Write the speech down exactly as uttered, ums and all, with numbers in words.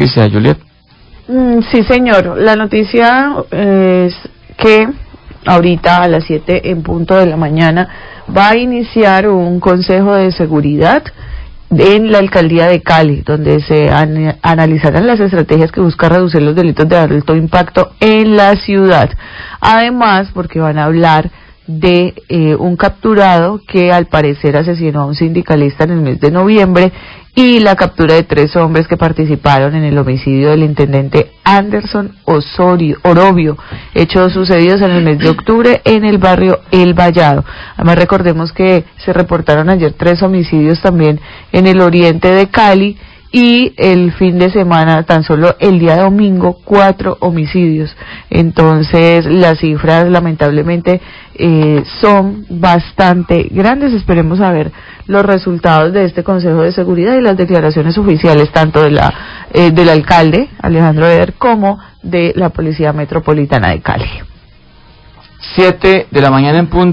noticia, Juliet. Mm, sí, señor. La noticia es que ahorita a las siete en punto de la mañana va a iniciar un consejo de seguridad en la alcaldía de Cali, donde se an analizarán las estrategias que buscan reducir los delitos de alto impacto en la ciudad. Además, porque van a hablar de eh, un capturado que al parecer asesinó a un sindicalista en el mes de noviembre y la captura de tres hombres que participaron en el homicidio del intendente Anderson Osorio, Orobio, hechos sucedidos en el mes de octubre en el barrio El Vallado. Además, recordemos que se reportaron ayer tres homicidios también en el oriente de Cali y el fin de semana, tan solo el día domingo, cuatro homicidios. Entonces, las cifras lamentablemente eh, son bastante grandes. Esperemos a ver los resultados de este Consejo de Seguridad y las declaraciones oficiales tanto de la eh, del alcalde Alejandro Eder como de la Policía Metropolitana de Cali. Siete de la mañana en punto.